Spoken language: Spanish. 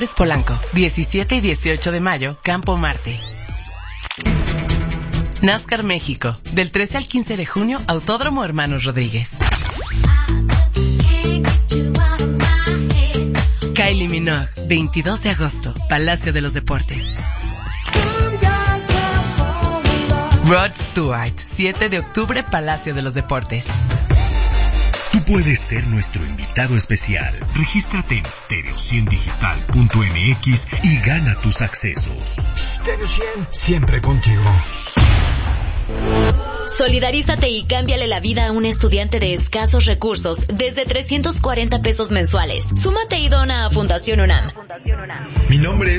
Polanco, 17 y 18 de mayo, Campo Marte. NASCAR México, del 13 al 15 de junio, Autódromo Hermanos Rodríguez. Kylie Minogue, 22 de agosto, Palacio de los Deportes. Rod Stewart, 7 de octubre, Palacio de los Deportes. Tú puedes ser nuestro invitado especial. Regístrate en stereo100digital.mx y gana tus accesos. Stereo 100, siempre contigo. Solidarízate y cámbiale la vida a un estudiante de escasos recursos desde 340 pesos mensuales. Súmate y dona a Fundación UNAM. Mi nombre es